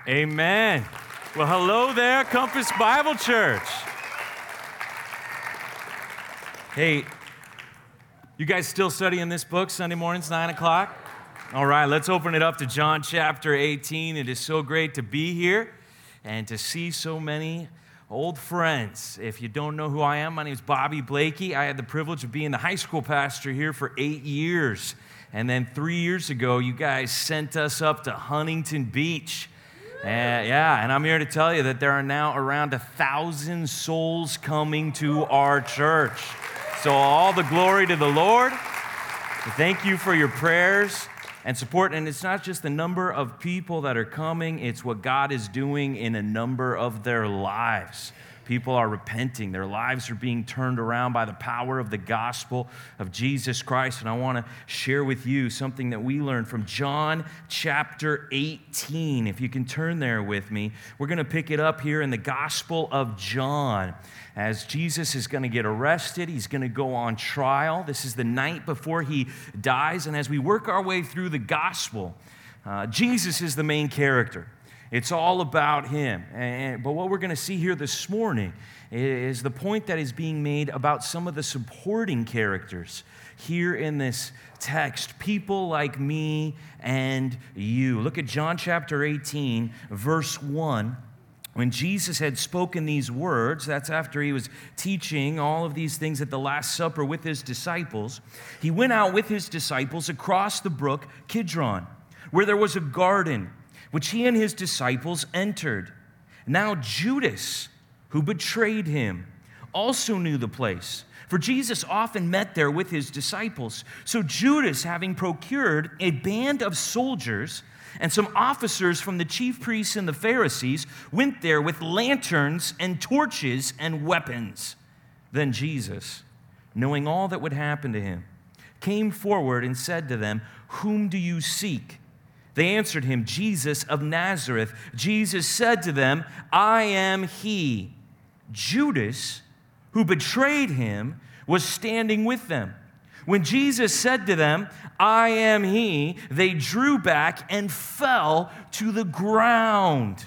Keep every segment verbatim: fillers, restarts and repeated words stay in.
Amen. Well, hello there, Compass Bible Church. Hey, you guys still studying this book, Sunday mornings, nine o'clock? All right, let's open it up to John chapter eighteen. It is so great to be here and to see so many old friends. If you don't know who I am, my name is Bobby Blakey. I had the privilege of being the high school pastor here for eight years. And then three years ago, you guys sent us up to Huntington Beach. Uh, yeah, and I'm here to tell you that there are now around a thousand souls coming to our church. So all the glory to the Lord. Thank you for your prayers and support. And it's not just the number of people that are coming, it's what God is doing in a number of their lives. People are repenting. Their lives are being turned around by the power of the gospel of Jesus Christ. And I want to share with you something that we learned from John chapter eighteen. If you can turn there with me, we're going to pick it up here in the Gospel of John. As Jesus is going to get arrested, he's going to go on trial. This is the night before he dies. And as we work our way through the gospel, uh, Jesus is the main character. It's all about him. And, but what we're going to see here this morning is the point that is being made about some of the supporting characters here in this text, people like me and you. Look at John chapter eighteen, verse one. When Jesus had spoken these words, that's after he was teaching all of these things at the Last Supper with his disciples, he went out with his disciples across the brook Kidron, where there was a garden, which he and his disciples entered. Now Judas, who betrayed him, also knew the place, for Jesus often met there with his disciples. So Judas, having procured a band of soldiers and some officers from the chief priests and the Pharisees, went there with lanterns and torches and weapons. Then Jesus, knowing all that would happen to him, came forward and said to them, "Whom do you seek?" They answered him, "Jesus of Nazareth." Jesus said to them, "I am he." Judas, who betrayed him, was standing with them. When Jesus said to them, "I am he," they drew back and fell to the ground.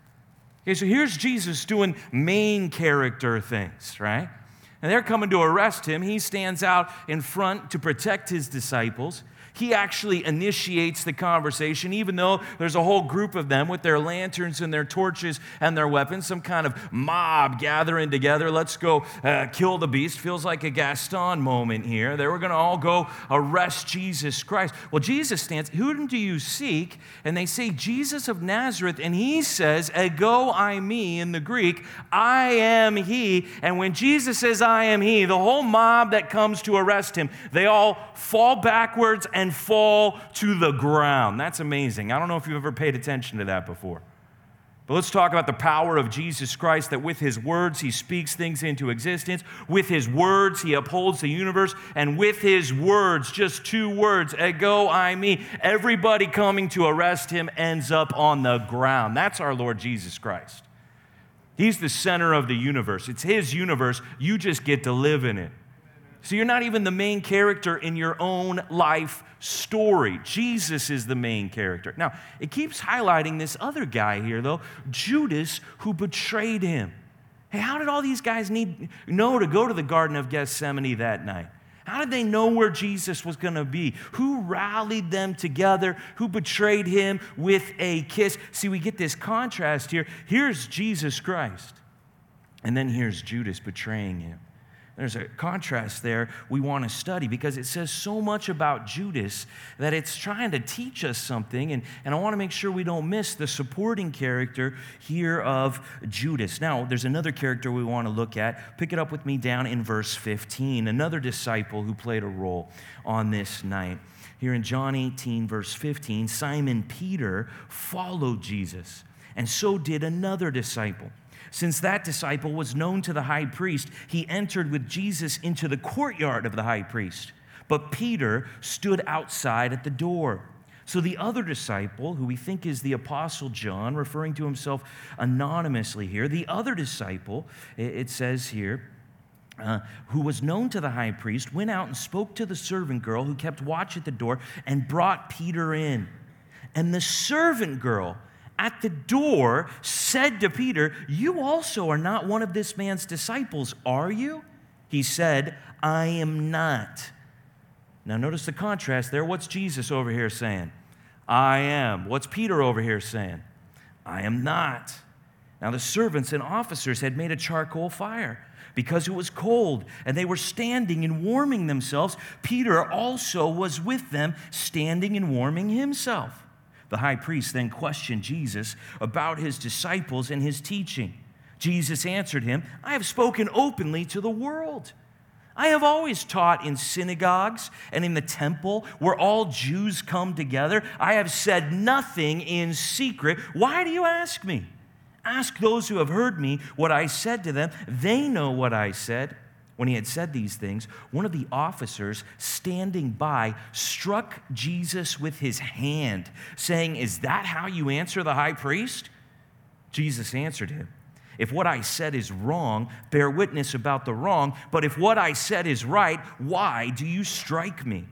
Okay, so here's Jesus doing main character things, right? And they're coming to arrest him. He stands out in front to protect his disciples. He actually initiates the conversation, even though there's a whole group of them with their lanterns and their torches and their weapons, some kind of mob gathering together. Let's go uh, kill the beast. Feels like a Gaston moment here. They were going to all go arrest Jesus Christ. Well, Jesus stands, "Whom do you seek?" And they say, "Jesus of Nazareth." And he says, "Ego eimi," in the Greek, "I am he." And when Jesus says, "I am he," the whole mob that comes to arrest him, they all fall backwards and and fall to the ground. That's amazing. I don't know if you've ever paid attention to that before. But let's talk about the power of Jesus Christ, that with his words, he speaks things into existence. With his words, he upholds the universe. And with his words, just two words, ego eimi, everybody coming to arrest him ends up on the ground. That's our Lord Jesus Christ. He's the center of the universe. It's his universe. You just get to live in it. So you're not even the main character in your own life story. Jesus is the main character. Now, it keeps highlighting this other guy here, though, Judas, who betrayed him. Hey, how did all these guys need know to go to the Garden of Gethsemane that night? How did they know where Jesus was going to be? Who rallied them together? Who betrayed him with a kiss? See, we get this contrast here. Here's Jesus Christ, and then here's Judas betraying him. There's a contrast there we want to study because it says so much about Judas that it's trying to teach us something, and, and I want to make sure we don't miss the supporting character here of Judas. Now, there's another character we want to look at. Pick it up with me down in verse fifteen, another disciple who played a role on this night. Here in John eighteen, verse fifteen, Simon Peter followed Jesus, and so did another disciple. Since that disciple was known to the high priest, he entered with Jesus into the courtyard of the high priest. But Peter stood outside at the door. So the other disciple, who we think is the Apostle John, referring to himself anonymously here, the other disciple, it says here, uh, who was known to the high priest, went out and spoke to the servant girl who kept watch at the door and brought Peter in. And the servant girl, at the door said to Peter, "You also are not one of this man's disciples, are you?" He said, "I am not." Now notice the contrast there. What's Jesus over here saying? I am. What's Peter over here saying? I am not. Now the servants and officers had made a charcoal fire because it was cold, and they were standing and warming themselves. Peter also was with them, standing and warming himself. The high priest then questioned Jesus about his disciples and his teaching. Jesus answered him, "I have spoken openly to the world. I have always taught in synagogues and in the temple where all Jews come together. I have said nothing in secret. Why do you ask me? Ask those who have heard me what I said to them. They know what I said." When he had said these things, one of the officers standing by struck Jesus with his hand, saying, "Is that how you answer the high priest?" Jesus answered him, "If what I said is wrong, bear witness about the wrong. But if what I said is right, why do you strike me?"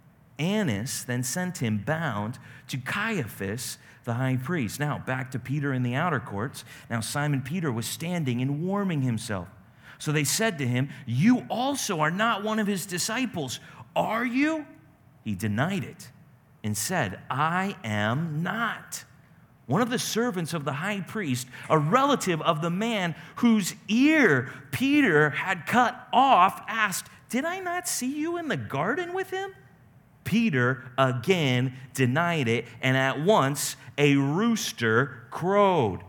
Annas then sent him bound to Caiaphas, the high priest. Now, back to Peter in the outer courts. Now, Simon Peter was standing and warming himself. So they said to him, "You also are not one of his disciples, are you?" He denied it and said, "I am not." One of the servants of the high priest, a relative of the man whose ear Peter had cut off, asked, "Did I not see you in the garden with him?" Peter again denied it, and at once a rooster crowed.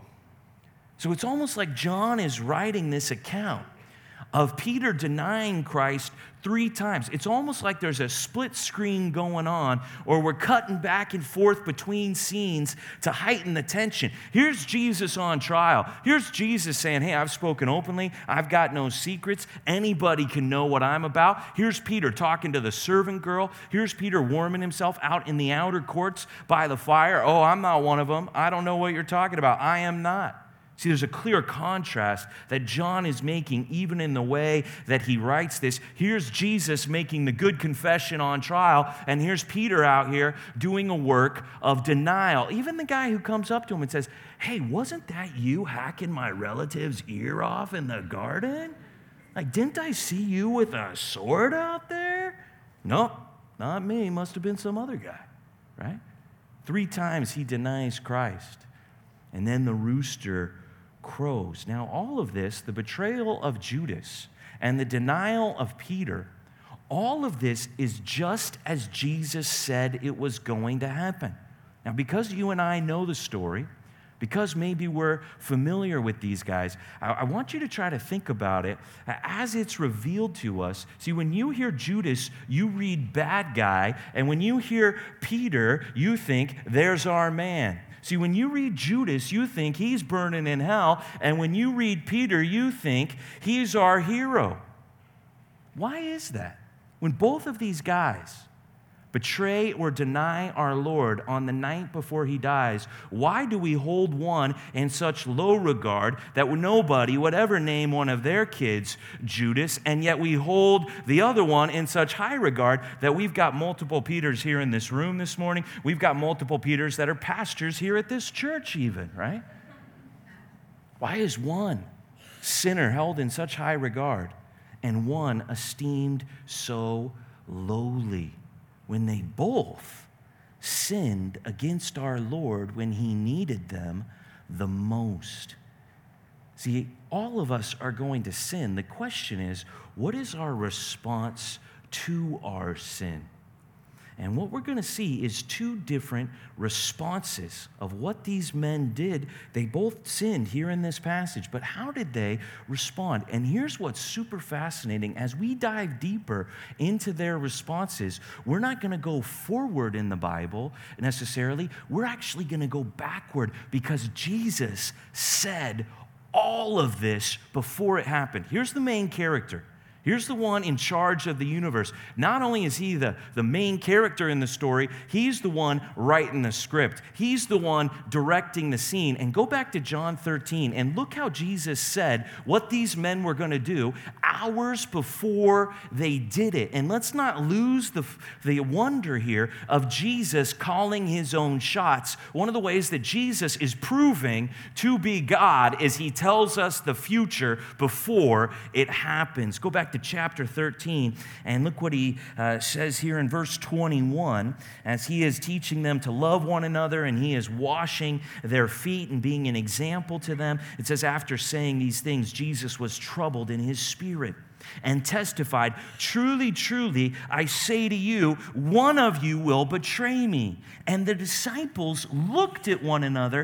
So it's almost like John is writing this account of Peter denying Christ three times. It's almost like there's a split screen going on, or we're cutting back and forth between scenes to heighten the tension. Here's Jesus on trial. Here's Jesus saying, "Hey, I've spoken openly. I've got no secrets. Anybody can know what I'm about." Here's Peter talking to the servant girl. Here's Peter warming himself out in the outer courts by the fire. "Oh, I'm not one of them. I don't know what you're talking about. I am not." See, there's a clear contrast that John is making even in the way that he writes this. Here's Jesus making the good confession on trial, and here's Peter out here doing a work of denial. Even the guy who comes up to him and says, "Hey, wasn't that you hacking my relative's ear off in the garden? Like, didn't I see you with a sword out there?" "Nope, not me. Must have been some other guy," right? Three times he denies Christ. And then the rooster crows. Now, all of this, the betrayal of Judas and the denial of Peter, all of this is just as Jesus said it was going to happen. Now, because you and I know the story, because maybe we're familiar with these guys, I, I want you to try to think about it as it's revealed to us. See, when you hear Judas, you read bad guy, and when you hear Peter, you think, there's our man. See, when you read Judas, you think he's burning in hell, and when you read Peter, you think he's our hero. Why is that? When both of these guys betray or deny our Lord on the night before he dies, why do we hold one in such low regard that nobody would ever name one of their kids Judas, and yet we hold the other one in such high regard that we've got multiple Peters here in this room this morning? We've got multiple Peters that are pastors here at this church even, right? Why is one sinner held in such high regard and one esteemed so lowly, when they both sinned against our Lord when he needed them the most? See, all of us are going to sin. The question is, what is our response to our sin? And what we're going to see is two different responses of what these men did. They both sinned here in this passage, but how did they respond? And here's what's super fascinating. As we dive deeper into their responses, we're not going to go forward in the Bible necessarily. We're actually going to go backward, because Jesus said all of this before it happened. Here's the main character. Here's the one in charge of the universe. Not only is he the, the main character in the story, he's the one writing the script. He's the one directing the scene. And go back to John thirteen and look how Jesus said what these men were going to do hours before they did it. And let's not lose the, the wonder here of Jesus calling his own shots. One of the ways that Jesus is proving to be God is he tells us the future before it happens. Go back to chapter thirteen, and look what he uh, says here in verse twenty-one, as he is teaching them to love one another, and he is washing their feet and being an example to them. It says, after saying these things, Jesus was troubled in his spirit and testified, truly, truly, I say to you, one of you will betray me. And the disciples looked at one another,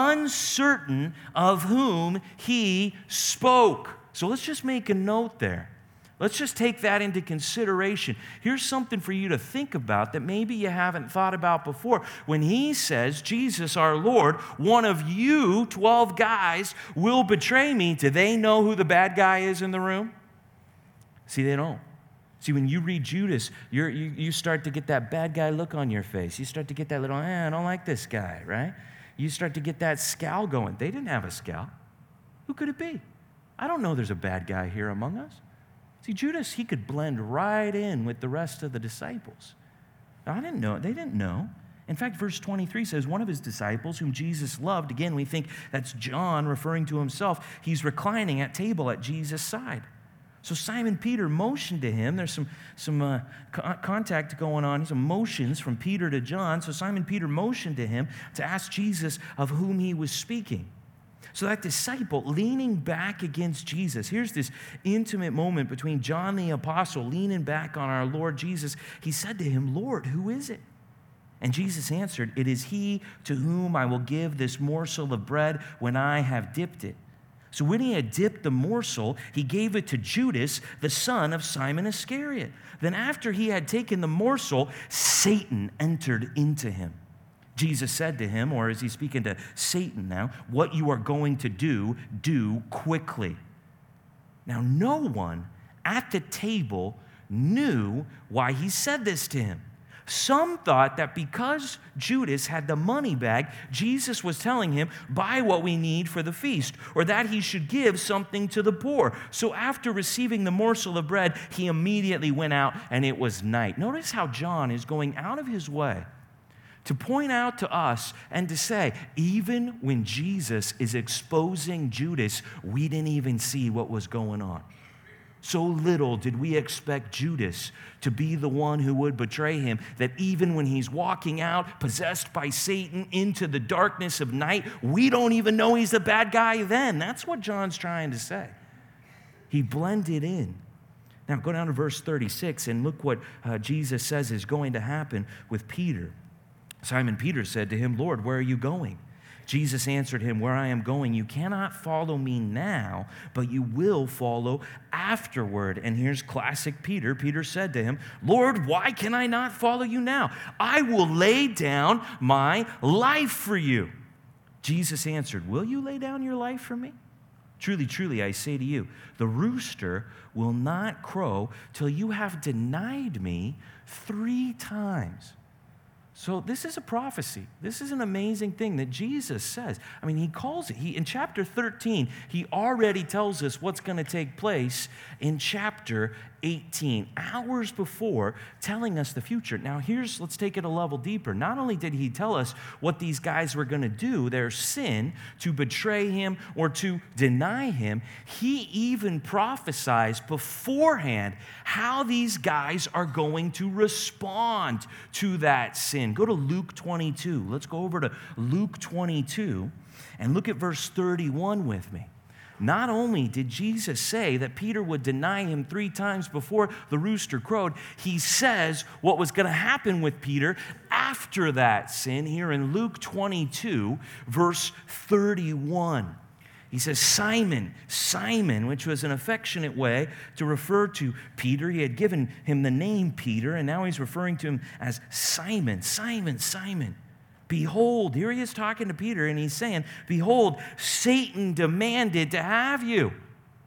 uncertain of whom he spoke. So let's just make a note there. Let's just take that into consideration. Here's something for you to think about that maybe you haven't thought about before. When he says, Jesus our Lord, one of you, twelve guys, will betray me, do they know who the bad guy is in the room? See, they don't. See, when you read Judas, you're, you, you start to get that bad guy look on your face. You start to get that little, eh, I don't like this guy, right? You start to get that scowl going. They didn't have a scowl. Who could it be? I don't know there's a bad guy here among us. See, Judas, he could blend right in with the rest of the disciples. I didn't know. They didn't know. In fact, verse twenty-three says, one of his disciples whom Jesus loved, again, we think that's John referring to himself, he's reclining at table at Jesus' side. So Simon Peter motioned to him. There's some, some uh, co- contact going on, some motions from Peter to John. So Simon Peter motioned to him to ask Jesus of whom he was speaking. So that disciple leaning back against Jesus, here's this intimate moment between John the apostle leaning back on our Lord Jesus. He said to him, Lord, who is it? And Jesus answered, it is he to whom I will give this morsel of bread when I have dipped it. So when he had dipped the morsel, he gave it to Judas, the son of Simon Iscariot. Then after he had taken the morsel, Satan entered into him. Jesus said to him, or is he speaking to Satan now, what you are going to do, do quickly. Now, no one at the table knew why he said this to him. Some thought that because Judas had the money bag, Jesus was telling him, buy what we need for the feast, or that he should give something to the poor. So after receiving the morsel of bread, he immediately went out, and it was night. Notice how John is going out of his way to point out to us and to say, even when Jesus is exposing Judas, we didn't even see what was going on. So little did we expect Judas to be the one who would betray him, that even when he's walking out, possessed by Satan, into the darkness of night, we don't even know he's the bad guy then. That's what John's trying to say. He blended in. Now go down to verse thirty-six and look what uh, Jesus says is going to happen with Peter. Simon Peter said to him, Lord, where are you going? Jesus answered him, where I am going, you cannot follow me now, but you will follow afterward. And here's classic Peter. Peter said to him, Lord, why can I not follow you now? I will lay down my life for you. Jesus answered, will you lay down your life for me? Truly, truly, I say to you, the rooster will not crow till you have denied me three times. So this is a prophecy. This is an amazing thing that Jesus says. I mean, he calls it. He in chapter thirteen, he already tells us what's going to take place in chapter eighteen, hours before, telling us the future. Now here's, let's take it a level deeper. Not only did he tell us what these guys were going to do, their sin, to betray him or to deny him, he even prophesies beforehand how these guys are going to respond to that sin. Go to Luke twenty-two. Let's go over to Luke twenty-two and look at verse thirty-one with me. Not only did Jesus say that Peter would deny him three times before the rooster crowed, he says what was going to happen with Peter after that sin here in Luke twenty-two, verse thirty-one. He says, Simon, Simon, which was an affectionate way to refer to Peter. He had given him the name Peter, and now he's referring to him as Simon, Simon, Simon. Behold, here he is talking to Peter, and he's saying, behold, Satan demanded to have you.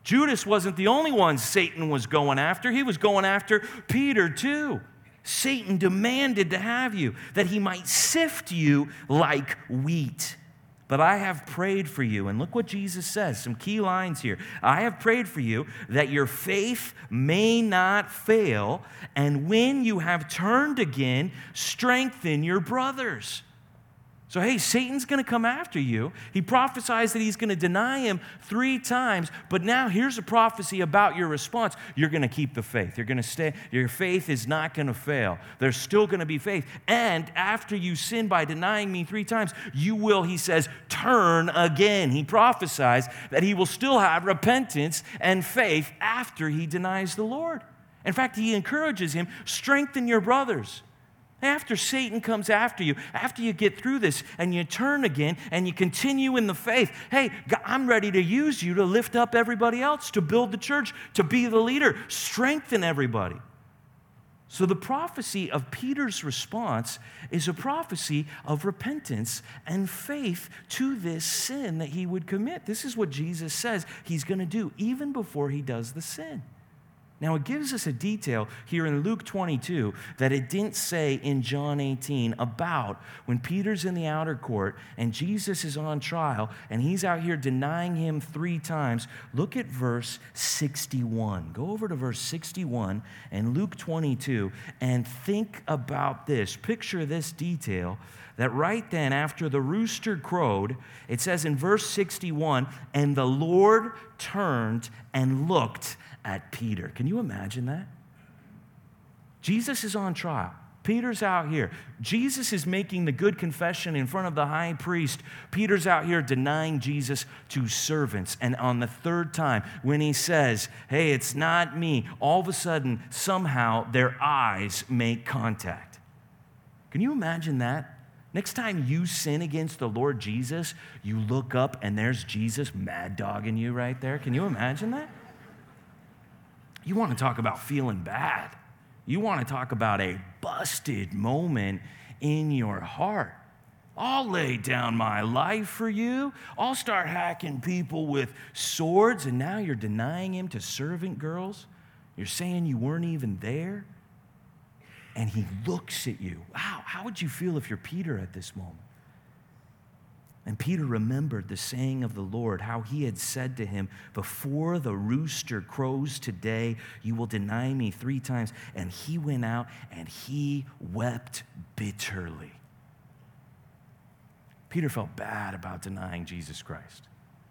Judas wasn't the only one Satan was going after. He was going after Peter too. Satan demanded to have you, that he might sift you like wheat. But I have prayed for you. And look what Jesus says, some key lines here. I have prayed for you that your faith may not fail. And when you have turned again, strengthen your brothers. So, hey, Satan's going to come after you. He prophesies that he's going to deny him three times. But now here's a prophecy about your response. You're going to keep the faith. You're going to stay. Your faith is not going to fail. There's still going to be faith. And after you sin by denying me three times, you will, he says, turn again. He prophesies that he will still have repentance and faith after he denies the Lord. In fact, he encourages him, strengthen your brothers. After Satan comes after you, after you get through this and you turn again and you continue in the faith, hey, I'm ready to use you to lift up everybody else, to build the church, to be the leader, strengthen everybody. So the prophecy of Peter's response is a prophecy of repentance and faith to this sin that he would commit. This is what Jesus says he's going to do even before he does the sin. Now, it gives us a detail here in Luke twenty-two that it didn't say in John eighteen about when Peter's in the outer court and Jesus is on trial and he's out here denying him three times. Look at verse sixty-one. Go over to verse sixty-one in Luke twenty-two and think about this. Picture this detail that right then after the rooster crowed, it says in verse sixty-one, and the Lord turned and looked at Peter. Can you imagine that? Jesus is on trial. Peter's out here. Jesus is making the good confession in front of the high priest. Peter's out here denying Jesus to servants. And on the third time, when he says, hey, it's not me, all of a sudden, somehow, their eyes make contact. Can you imagine that? Next time you sin against the Lord Jesus, you look up and there's Jesus mad dogging you right there. Can you imagine that? You want to talk about feeling bad. You want to talk about a busted moment in your heart. I'll lay down my life for you. I'll start hacking people with swords, and now you're denying him to servant girls. You're saying you weren't even there. And he looks at you. Wow, how would you feel if you're Peter at this moment? And Peter remembered the saying of the Lord, how he had said to him, before the rooster crows today, you will deny me three times. And he went out and he wept bitterly. Peter felt bad about denying Jesus Christ.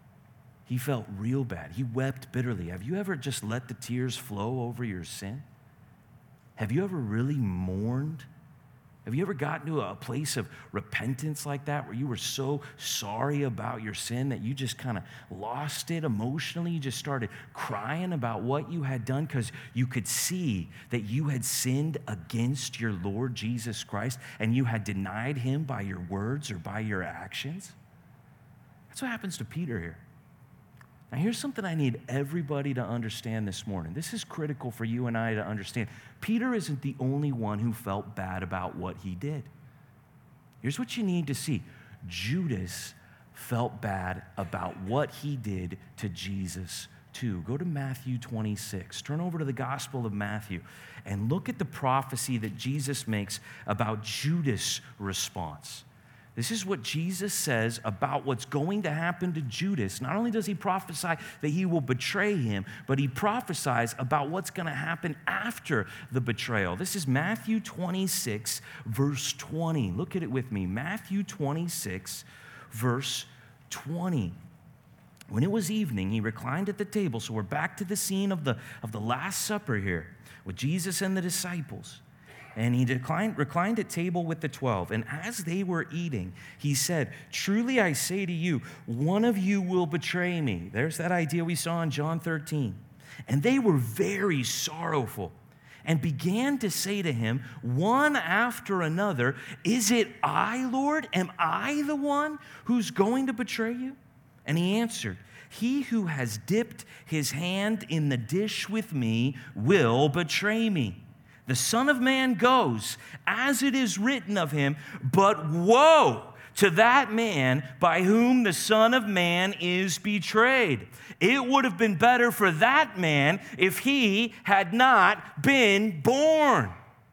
He felt real bad. He wept bitterly. Have you ever just let the tears flow over your sin? Have you ever really mourned? Have you ever gotten to a place of repentance like that where you were so sorry about your sin that you just kind of lost it emotionally? You just started crying about what you had done because you could see that you had sinned against your Lord Jesus Christ and you had denied him by your words or by your actions? That's what happens to Peter here. Now, here's something I need everybody to understand this morning. This is critical for you and I to understand. Peter isn't the only one who felt bad about what he did. Here's what you need to see. Judas felt bad about what he did to Jesus too. Go to Matthew twenty-six. Turn over to the Gospel of Matthew and look at the prophecy that Jesus makes about Judas' response. This is what Jesus says about what's going to happen to Judas. Not only does he prophesy that he will betray him, but he prophesies about what's going to happen after the betrayal. This is Matthew twenty-six, verse twenty. Look at it with me. Matthew twenty-six, verse twenty. When it was evening, he reclined at the table. So we're back to the scene of the, of the Last Supper here with Jesus and the disciples. And he declined, reclined at table with the twelve. And as they were eating, he said, truly I say to you, one of you will betray me. There's that idea we saw in John thirteen. And they were very sorrowful and began to say to him, one after another, is it I, Lord? Am I the one who's going to betray you? And he answered, he who has dipped his hand in the dish with me will betray me. The Son of Man goes, as it is written of him, but woe to that man by whom the Son of Man is betrayed. It would have been better for that man if he had not been born.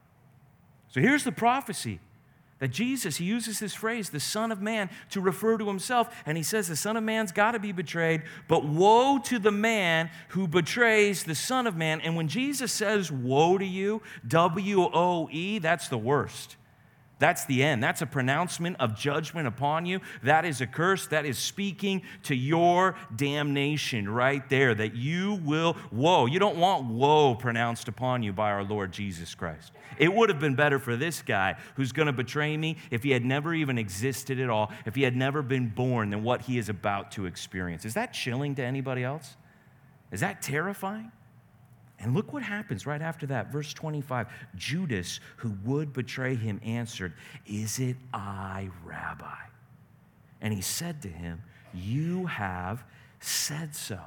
So here's the prophecy that Jesus, he uses this phrase, the Son of Man, to refer to himself. And he says the Son of Man's got to be betrayed, but woe to the man who betrays the Son of Man. And when Jesus says, woe to you, W O E, that's the worst. That's the end. That's a pronouncement of judgment upon you. That is a curse. That is speaking to your damnation right there, that you will, woe. You don't want woe pronounced upon you by our Lord Jesus Christ. It would have been better for this guy who's going to betray me if he had never even existed at all, if he had never been born, than what he is about to experience. Is that chilling to anybody else? Is that terrifying? And look what happens right after that. Verse twenty-five, Judas, who would betray him, answered, "Is it I, Rabbi?" And he said to him, "You have said so."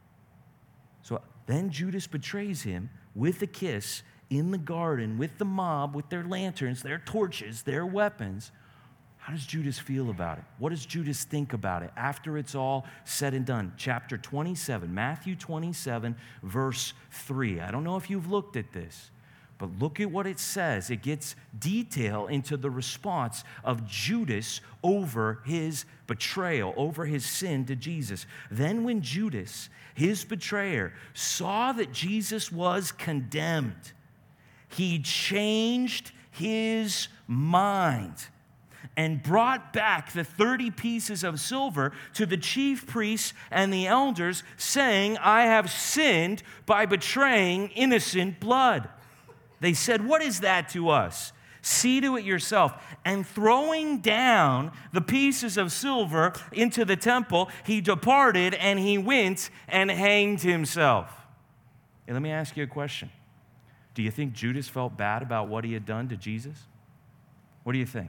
So then Judas betrays him with a kiss in the garden with the mob, with their lanterns, their torches, their weapons. How does Judas feel about it? What does Judas think about it after it's all said and done? Chapter twenty-seven, Matthew twenty-seven, verse three. I don't know if you've looked at this, but look at what it says. It gets detail into the response of Judas over his betrayal, over his sin to Jesus. Then when Judas, his betrayer, saw that Jesus was condemned, he changed his mind and brought back the thirty pieces of silver to the chief priests and the elders, saying, "I have sinned by betraying innocent blood." They said, "What is that to us? See to it yourself." And throwing down the pieces of silver into the temple, he departed and he went and hanged himself. And let me ask you a question. Do you think Judas felt bad about what he had done to Jesus? What do you think?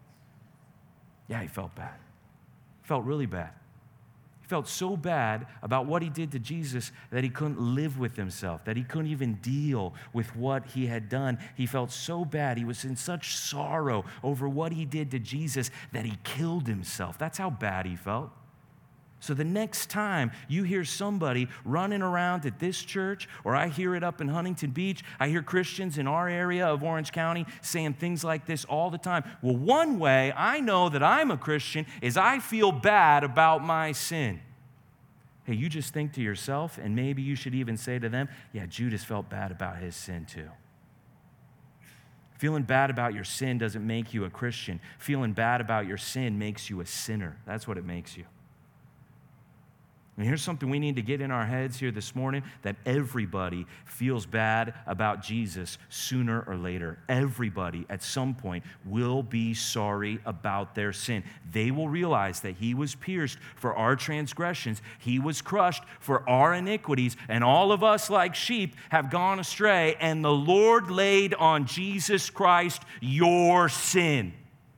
Yeah, he felt bad. He felt really bad. He felt so bad about what he did to Jesus that he couldn't live with himself, that he couldn't even deal with what he had done. He felt so bad. He was in such sorrow over what he did to Jesus that he killed himself. That's how bad he felt. So the next time you hear somebody running around at this church, or I hear it up in Huntington Beach, I hear Christians in our area of Orange County saying things like this all the time. Well, one way I know that I'm a Christian is I feel bad about my sin. Hey, you just think to yourself, and maybe you should even say to them, yeah, Judas felt bad about his sin too. Feeling bad about your sin doesn't make you a Christian. Feeling bad about your sin makes you a sinner. That's what it makes you. And here's something we need to get in our heads here this morning, that everybody feels bad about Jesus sooner or later. Everybody at some point will be sorry about their sin. They will realize that he was pierced for our transgressions. He was crushed for our iniquities. And all of us like sheep have gone astray. And the Lord laid on Jesus Christ your sin.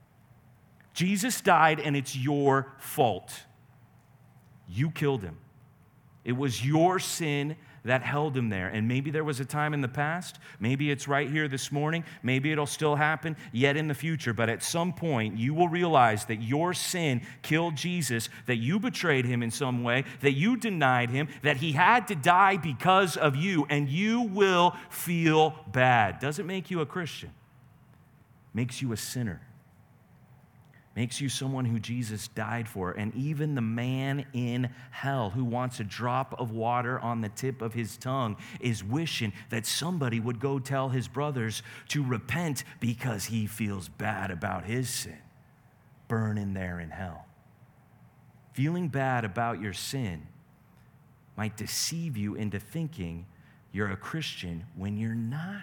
Jesus died and it's your fault. You killed him. It was your sin that held him there. And maybe there was a time in the past. Maybe it's right here this morning. Maybe it'll still happen yet in the future. But at some point, you will realize that your sin killed Jesus, that you betrayed him in some way, that you denied him, that he had to die because of you, and you will feel bad. Doesn't make you a Christian. Makes you a sinner. Makes you someone who Jesus died for. And even the man in hell who wants a drop of water on the tip of his tongue is wishing that somebody would go tell his brothers to repent because he feels bad about his sin, burning there in hell. Feeling bad about your sin might deceive you into thinking you're a Christian when you're not.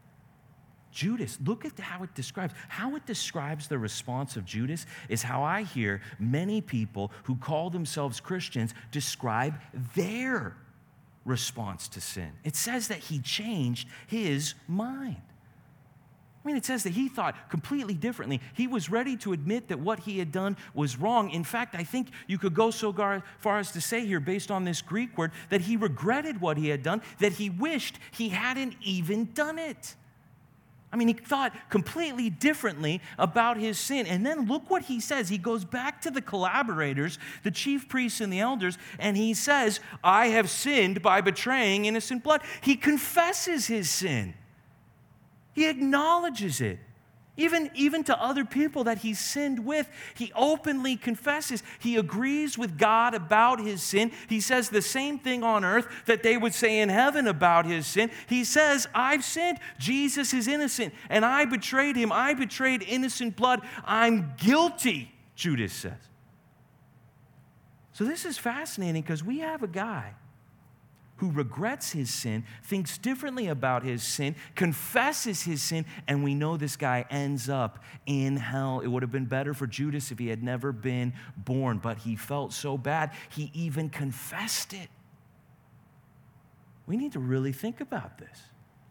Judas, look at how it describes. How it describes the response of Judas is how I hear many people who call themselves Christians describe their response to sin. It says that he changed his mind. I mean, it says that he thought completely differently. He was ready to admit that what he had done was wrong. In fact, I think you could go so far as to say here, based on this Greek word, that he regretted what he had done, that he wished he hadn't even done it. I mean, he thought completely differently about his sin. And then look what he says. He goes back to the collaborators, the chief priests and the elders, and he says, I have sinned by betraying innocent blood. He confesses his sin. He acknowledges it. Even, even to other people that he sinned with, he openly confesses. He agrees with God about his sin. He says the same thing on earth that they would say in heaven about his sin. He says, I've sinned. Jesus is innocent, and I betrayed him. I betrayed innocent blood. I'm guilty, Judas says. So this is fascinating because we have a guy who regrets his sin, thinks differently about his sin, confesses his sin, and we know this guy ends up in hell. It would have been better for Judas if he had never been born, but he felt so bad, he even confessed it. We need to really think about this.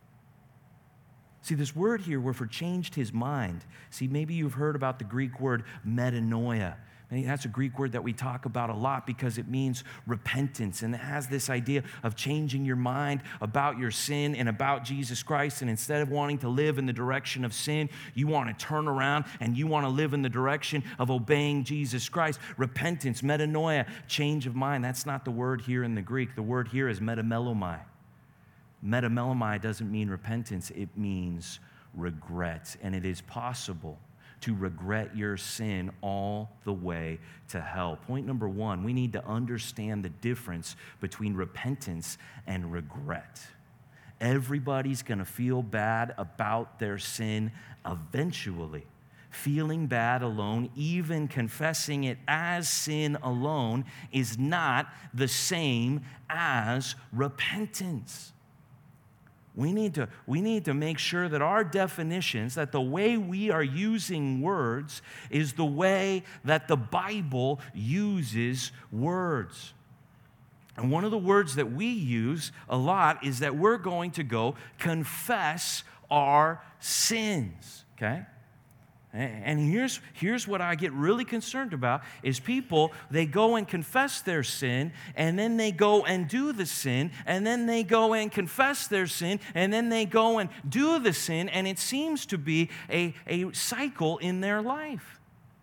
See, this word here, where for changed his mind. See, maybe you've heard about the Greek word metanoia. And that's a Greek word that we talk about a lot because it means repentance, and it has this idea of changing your mind about your sin and about Jesus Christ. And instead of wanting to live in the direction of sin, you want to turn around and you want to live in the direction of obeying Jesus Christ. Repentance, metanoia, change of mind. That's not the word here in the Greek. The word here is metamelomai. Metamelomai doesn't mean repentance. It means regret. And it is possible to regret your sin all the way to hell. Point number one, we need to understand the difference between repentance and regret. Everybody's going to feel bad about their sin eventually. Feeling bad alone, even confessing it as sin alone, is not the same as repentance. We need to, we need to make sure that our definitions, that the way we are using words is the way that the Bible uses words. And one of the words that we use a lot is that we're going to go confess our sins, okay? And here's, here's what I get really concerned about is people, they go and confess their sin, and then they go and do the sin, and then they go and confess their sin, and then they go and do the sin, and it seems to be a, a cycle in their life.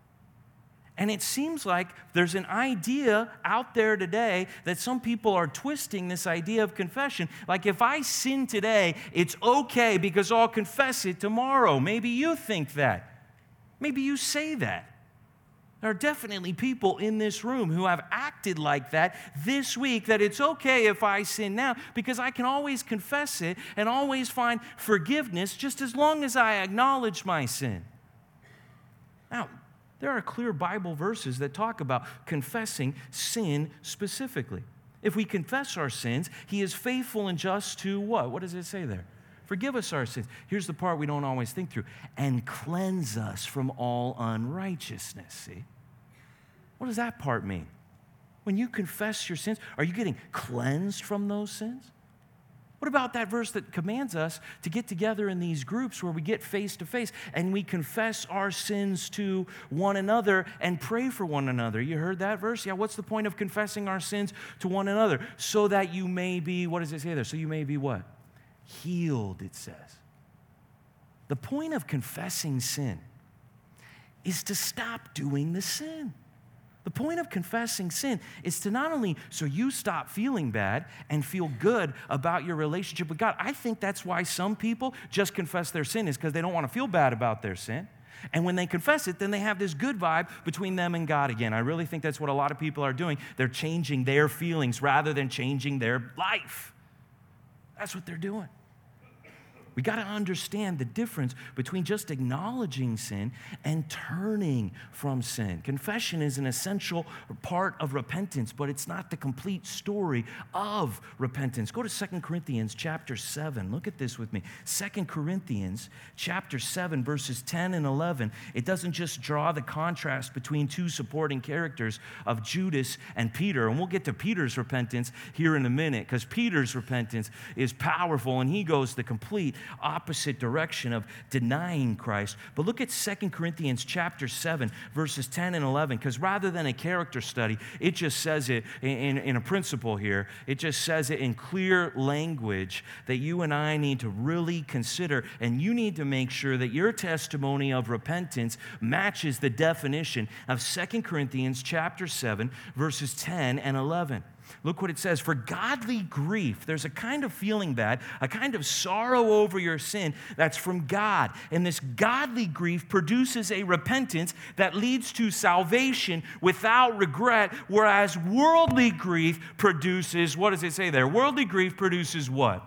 And it seems like there's an idea out there today that some people are twisting this idea of confession. Like if I sin today, it's okay because I'll confess it tomorrow. Maybe you think that. Maybe you say that. There are definitely people in this room who have acted like that this week, that it's okay if I sin now because I can always confess it and always find forgiveness just as long as I acknowledge my sin. Now, there are clear Bible verses that talk about confessing sin specifically. If we confess our sins, He is faithful and just to what? What does it say there? Forgive us our sins. Here's the part we don't always think through. And cleanse us from all unrighteousness. See? What does that part mean? When you confess your sins, are you getting cleansed from those sins? What about that verse that commands us to get together in these groups where we get face to face and we confess our sins to one another and pray for one another? You heard that verse? Yeah, what's the point of confessing our sins to one another? So that you may be, what does it say there? So you may be what? Healed, it says. The point of confessing sin is to stop doing the sin. The point of confessing sin is to not only so you stop feeling bad and feel good about your relationship with God. I think that's why some people just confess their sin, is because they don't want to feel bad about their sin. And when they confess it, then they have this good vibe between them and God again. I really think that's what a lot of people are doing. They're changing their feelings rather than changing their life. That's what they're doing. We got to understand the difference between just acknowledging sin and turning from sin. Confession is an essential part of repentance, but it's not the complete story of repentance. Go to Second Corinthians chapter seven. Look at this with me. Second Corinthians chapter seven, verses ten and eleven. It doesn't just draw the contrast between two supporting characters of Judas and Peter. And we'll get to Peter's repentance here in a minute, because Peter's repentance is powerful and he goes the complete opposite direction of denying Christ. But look at Second Corinthians chapter seven, verses ten and eleven, because rather than a character study, it just says it in, in a principle here. It just says it in clear language that you and I need to really consider, and you need to make sure that your testimony of repentance matches the definition of Second Corinthians chapter seven, verses ten and eleven. Look what it says. For godly grief, there's a kind of feeling bad, a kind of sorrow over your sin that's from God. And this godly grief produces a repentance that leads to salvation without regret, whereas worldly grief produces, what does it say there? Worldly grief produces what?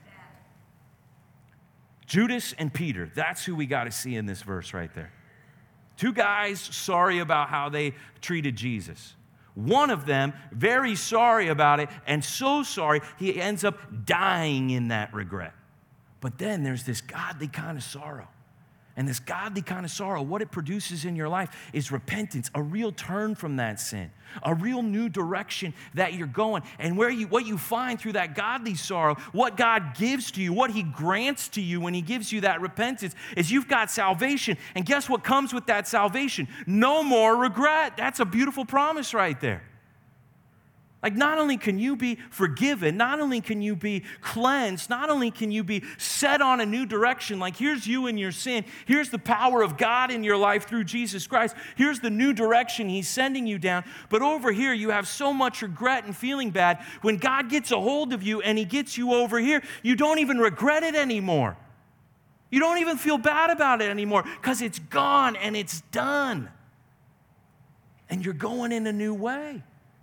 Judas and Peter. That's who we got to see in this verse right there. Two guys sorry about how they treated Jesus. One of them, very sorry about it, and so sorry, he ends up dying in that regret. But then there's this godly kind of sorrow. And this godly kind of sorrow, what it produces in your life is repentance, a real turn from that sin, a real new direction that you're going. And where you, what you find through that godly sorrow, what God gives to you, what he grants to you when he gives you that repentance, is you've got salvation. And guess what comes with that salvation? No more regret. That's a beautiful promise right there. Like, not only can you be forgiven, not only can you be cleansed, not only can you be set on a new direction, like here's you and your sin, here's the power of God in your life through Jesus Christ, here's the new direction he's sending you down, but over here you have so much regret and feeling bad. When God gets a hold of you and he gets you over here, you don't even regret it anymore. You don't even feel bad about it anymore because it's gone and it's done. And you're going in a new way.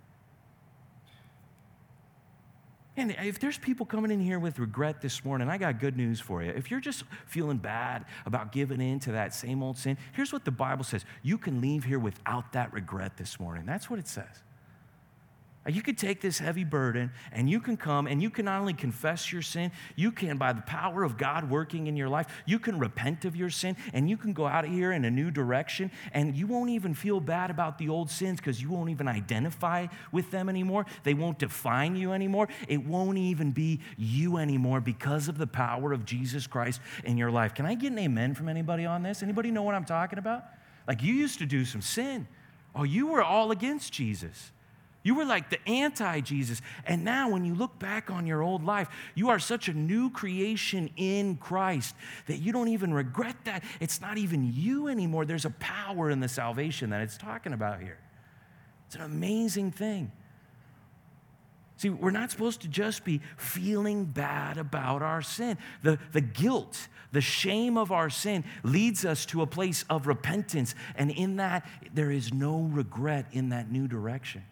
And if there's people coming in here with regret this morning, I got good news for you. If you're just feeling bad about giving in to that same old sin, here's what the Bible says. You can leave here without that regret this morning. That's what it says. You could take this heavy burden and you can come and you can not only confess your sin, you can, by the power of God working in your life, you can repent of your sin and you can go out of here in a new direction and you won't even feel bad about the old sins because you won't even identify with them anymore. They won't define you anymore. It won't even be you anymore because of the power of Jesus Christ in your life. Can I get an amen from anybody on this? Anybody know what I'm talking about? Like, you used to do some sin. Oh, you were all against Jesus. You were like the anti-Jesus. And now when you look back on your old life, you are such a new creation in Christ that you don't even regret that. It's not even you anymore. There's a power in the salvation that it's talking about here. It's an amazing thing. See, we're not supposed to just be feeling bad about our sin. The, the guilt, the shame of our sin leads us to a place of repentance. And in that, there is no regret in that new direction.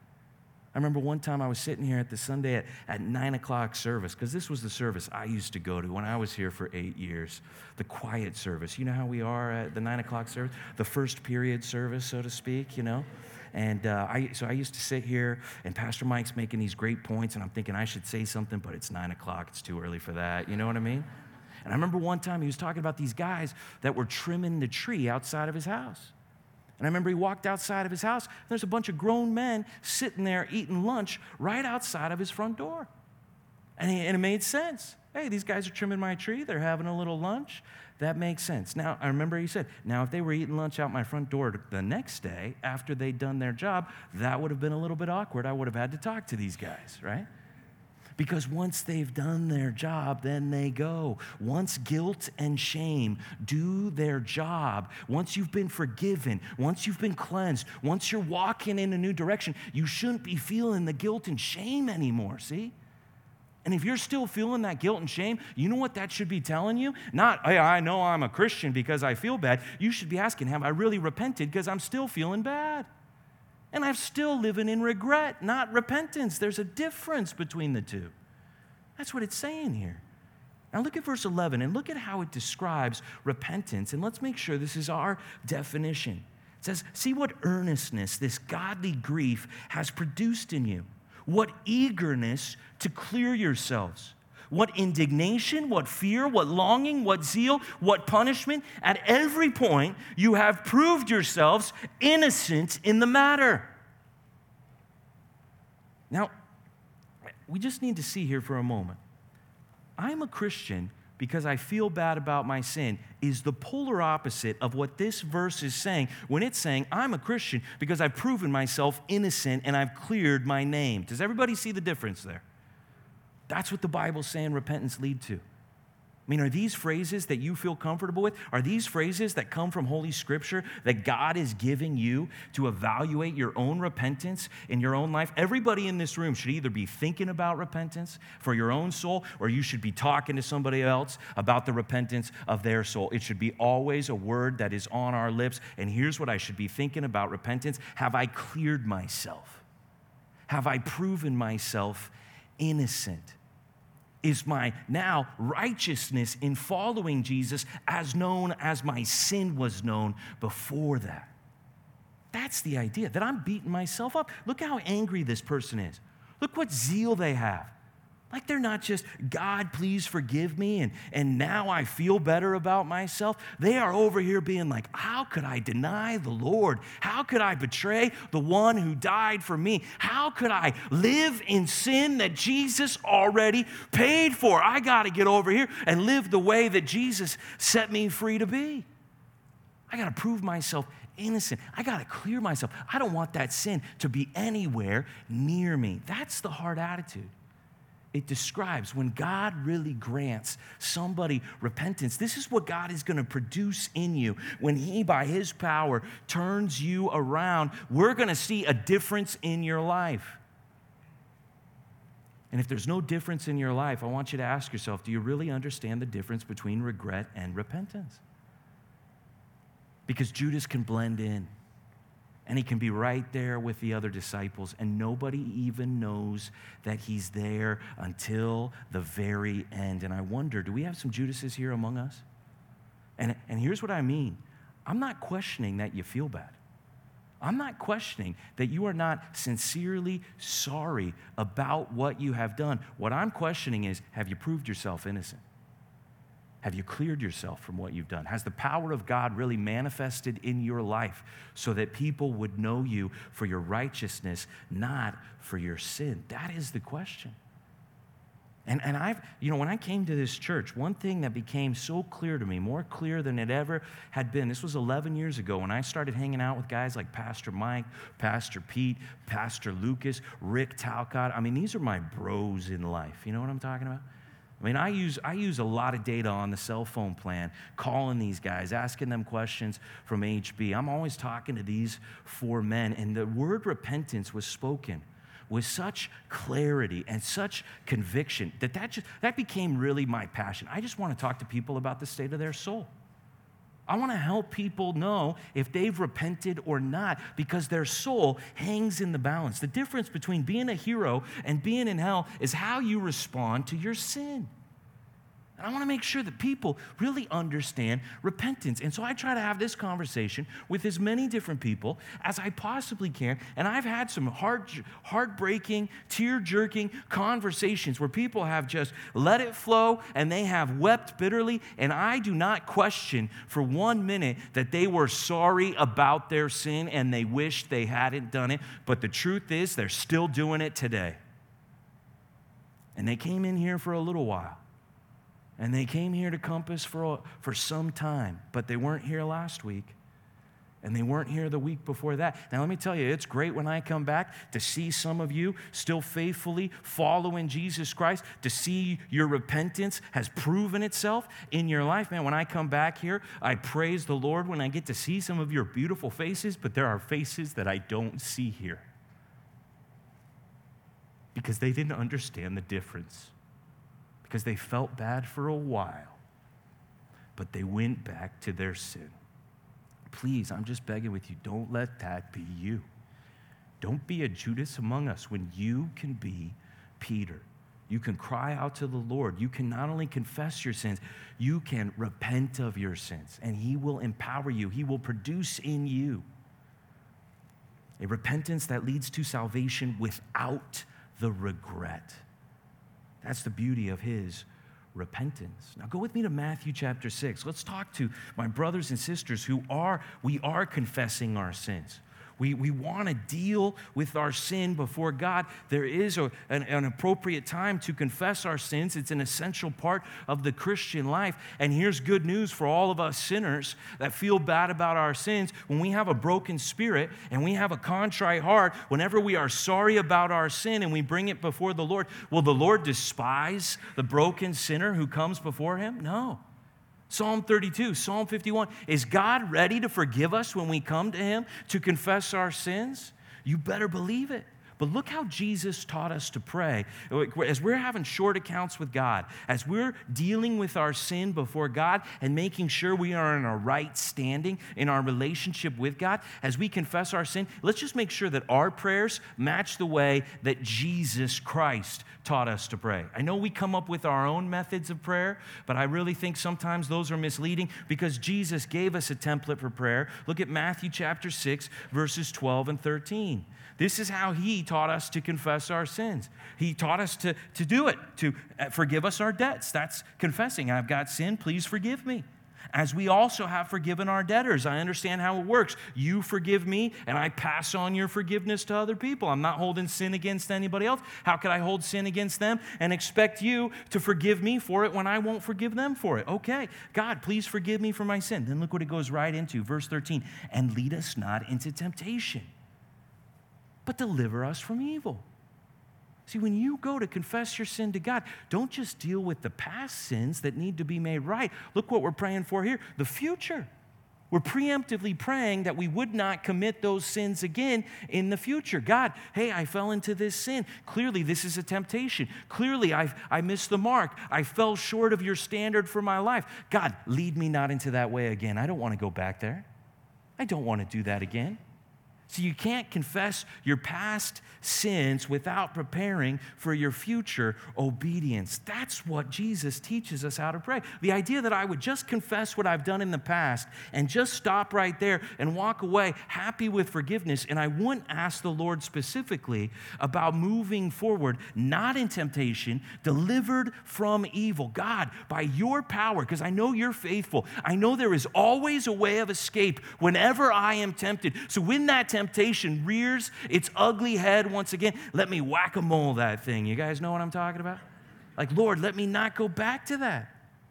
I remember one time I was sitting here at the Sunday at, at nine o'clock service, because this was the service I used to go to when I was here for eight years, the quiet service. You know how we are at the nine o'clock service? The first period service, so to speak, you know? And uh, I, so I used to sit here, and Pastor Mike's making these great points, and I'm thinking I should say something, but it's nine o'clock. It's too early for that. You know what I mean? And I remember one time he was talking about these guys that were trimming the tree outside of his house. And I remember he walked outside of his house, and there's a bunch of grown men sitting there eating lunch right outside of his front door. And, he, and it made sense. Hey, these guys are trimming my tree. They're having a little lunch. That makes sense. Now, I remember he said, now, if they were eating lunch out my front door the next day after they'd done their job, that would have been a little bit awkward. I would have had to talk to these guys, right? Because once they've done their job, then they go. Once guilt and shame do their job, once you've been forgiven, once you've been cleansed, once you're walking in a new direction, you shouldn't be feeling the guilt and shame anymore, see? And if you're still feeling that guilt and shame, you know what that should be telling you? Not, hey, I know I'm a Christian because I feel bad. You should be asking, have I really repented because I'm still feeling bad? And I'm still living in regret, not repentance. There's a difference between the two. That's what it's saying here. Now look at verse eleven and look at how it describes repentance. And let's make sure this is our definition. It says, see what earnestness this godly grief has produced in you. What eagerness to clear yourselves. What indignation, what fear, what longing, what zeal, what punishment. At every point, you have proved yourselves innocent in the matter. Now, we just need to see here for a moment. I'm a Christian because I feel bad about my sin is the polar opposite of what this verse is saying when it's saying, I'm a Christian because I've proven myself innocent and I've cleared my name. Does everybody see the difference there? That's what the Bible's saying repentance lead to. I mean, are these phrases that you feel comfortable with? Are these phrases that come from Holy Scripture that God is giving you to evaluate your own repentance in your own life? Everybody in this room should either be thinking about repentance for your own soul, or you should be talking to somebody else about the repentance of their soul. It should be always a word that is on our lips. And here's what I should be thinking about repentance. Have I cleared myself? Have I proven myself innocent? Is my now righteousness in following Jesus as known as my sin was known before that? That's the idea, that I'm beating myself up. Look how angry this person is. Look what zeal they have. Like they're not just, God, please forgive me, and, and now I feel better about myself. They are over here being like, how could I deny the Lord? How could I betray the one who died for me? How could I live in sin that Jesus already paid for? I got to get over here and live the way that Jesus set me free to be. I got to prove myself innocent. I got to clear myself. I don't want that sin to be anywhere near me. That's the hard attitude. It describes when God really grants somebody repentance. This is what God is going to produce in you. When He, by His power, turns you around, we're going to see a difference in your life. And if there's no difference in your life, I want you to ask yourself, do you really understand the difference between regret and repentance? Because Judas can blend in. And he can be right there with the other disciples, and nobody even knows that he's there until the very end. And I wonder, do we have some Judases here among us? And, and here's what I mean. I'm not questioning that you feel bad. I'm not questioning that you are not sincerely sorry about what you have done. What I'm questioning is, have you proved yourself innocent? Have you cleared yourself from what you've done? Has the power of God really manifested in your life so that people would know you for your righteousness, not for your sin? That is the question. And, and I've, you know, when I came to this church, one thing that became so clear to me, more clear than it ever had been, this was eleven years ago when I started hanging out with guys like Pastor Mike, Pastor Pete, Pastor Lucas, Rick Talcott. I mean, these are my bros in life. You know what I'm talking about? I mean, I use I use a lot of data on the cell phone plan, calling these guys, asking them questions from H B. I'm always talking to these four men, and the word repentance was spoken with such clarity and such conviction that that, just, that became really my passion. I just want to talk to people about the state of their soul. I want to help people know if they've repented or not, because their soul hangs in the balance. The difference between being a hero and being in hell is how you respond to your sin. And I want to make sure that people really understand repentance. And so I try to have this conversation with as many different people as I possibly can. And I've had some heart, heartbreaking, tear-jerking conversations where people have just let it flow and they have wept bitterly. And I do not question for one minute that they were sorry about their sin and they wished they hadn't done it. But the truth is, they're still doing it today. And they came in here for a little while. And they came here to Compass for, for some time, but they weren't here last week. And they weren't here the week before that. Now, let me tell you, it's great when I come back to see some of you still faithfully following Jesus Christ, to see your repentance has proven itself in your life. Man, when I come back here, I praise the Lord when I get to see some of your beautiful faces, but there are faces that I don't see here because they didn't understand the difference. Because they felt bad for a while, but they went back to their sin. Please, I'm just begging with you, don't let that be you. Don't be a Judas among us when you can be Peter. You can cry out to the Lord. You can not only confess your sins, you can repent of your sins, and He will empower you. He will produce in you a repentance that leads to salvation without the regret. That's the beauty of His repentance. Now go with me to Matthew chapter six. Let's talk to my brothers and sisters who are, we are confessing our sins. We, we want to deal with our sin before God. There is a, an, an appropriate time to confess our sins. It's an essential part of the Christian life. And here's good news for all of us sinners that feel bad about our sins. When we have a broken spirit and we have a contrite heart, whenever we are sorry about our sin and we bring it before the Lord, will the Lord despise the broken sinner who comes before him? No. Psalm thirty-two, Psalm fifty-one, is God ready to forgive us when we come to him to confess our sins? You better believe it. But look how Jesus taught us to pray. As we're having short accounts with God, as we're dealing with our sin before God and making sure we are in a right standing in our relationship with God, as we confess our sin, let's just make sure that our prayers match the way that Jesus Christ taught us to pray. I know we come up with our own methods of prayer, but I really think sometimes those are misleading because Jesus gave us a template for prayer. Look at Matthew chapter six, verses twelve and thirteen. This is how he taught us to confess our sins. He taught us to, to do it, to forgive us our debts. That's confessing. I've got sin, please forgive me. As we also have forgiven our debtors. I understand how it works. You forgive me, and I pass on your forgiveness to other people. I'm not holding sin against anybody else. How could I hold sin against them and expect you to forgive me for it when I won't forgive them for it? Okay, God, please forgive me for my sin. Then look what it goes right into, verse thirteen. And lead us not into temptation, but deliver us from evil. See, when you go to confess your sin to God, don't just deal with the past sins that need to be made right. Look what we're praying for here, the future. We're preemptively praying that we would not commit those sins again in the future. God, hey, I fell into this sin. Clearly, this is a temptation. Clearly, I I missed the mark. I fell short of your standard for my life. God, lead me not into that way again. I don't want to go back there. I don't want to do that again. So you can't confess your past sins without preparing for your future obedience. That's what Jesus teaches us how to pray. The idea that I would just confess what I've done in the past and just stop right there and walk away happy with forgiveness, and I wouldn't ask the Lord specifically about moving forward, not in temptation, delivered from evil. God, by your power, because I know you're faithful, I know there is always a way of escape whenever I am tempted. So when that temptation rears its ugly head once again, let me whack-a-mole that thing. You guys know what I'm talking about? Like, Lord, let me not go back to that.